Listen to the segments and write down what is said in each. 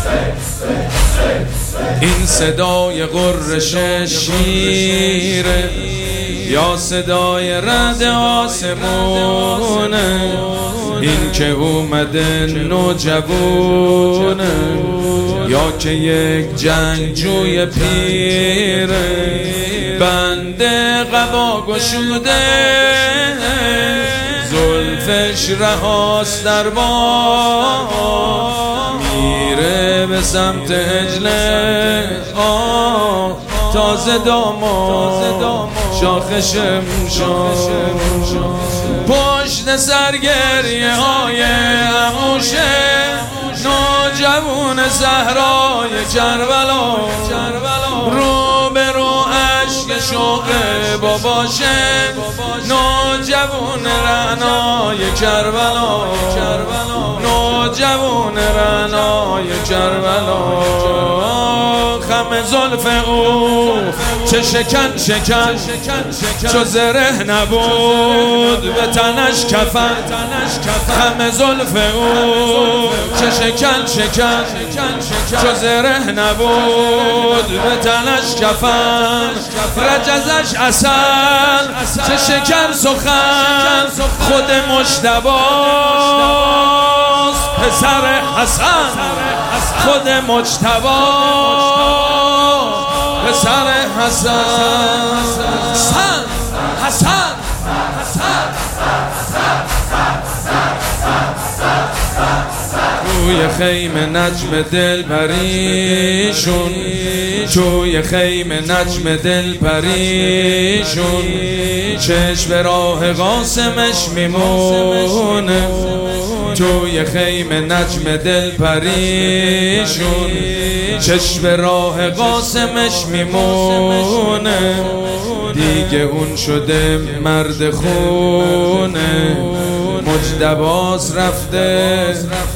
این صدای غرش شیره یا صدای رعد آسمونه، این که اومده نوجوونه یا که یک جنگجوی پیره، بنده قبا گشوده زلفش رهاست در بام، میره به سمت هجله تازه داما شاخش پشت سر گریه های عموشه نوجوون صحرای کربلا، رو به رو عشق شوق باباشه نوجوون رعنای کربلا، نوجوون رعنای کربلا. خم زلف او چه شکن شکن چو زره نبود به تنش کفن، خم زلف او چه شکن شکن چو زره نبود به تنش کفن، رجزش عسل چه شکر سخن خود مجتباست پسر حسن، خود مجتباست پسر حسن. توی خیمه نجم دل پریشون، توی خیمه نجم دل پریشون، چشم راه قاسمش میمونه، توی خیمه نجم دل پریشون، چشم راه قاسمش میمونه، دیگه اون شده مرد خونه، مجتباس رفته،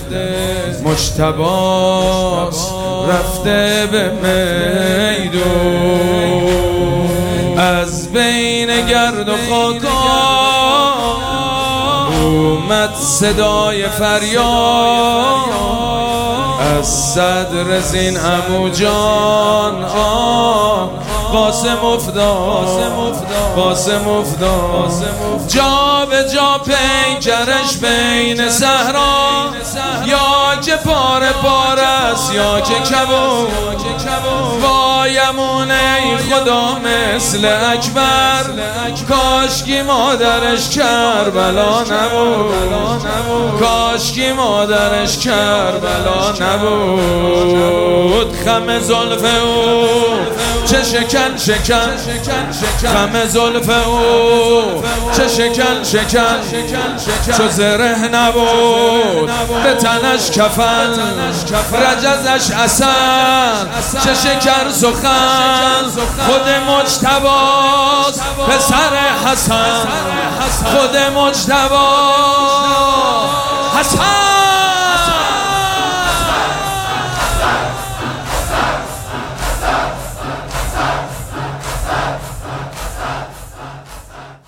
مجتباس رفته به میدون، از بین گرد و خاکا اومد صدای فریاد، از صدر زین عمو جان قاسم افتاد، قاسم افتاد، جا به جا پیکرش بین صحرا، یا که پاره پاره است یا که کباب، وایمون ای خدا مثل اکبر، کاشکی مادرش کربلا نبود، کاشکی مادرش کربلا نبود. خم زلف او چه شکن شکن خم زلف او چه شکن شکن چو زره نبود به تنش کفن، رجزش عسل چه شکر سخن خود مجتباست پسر حسن، خود مجتباست حسن.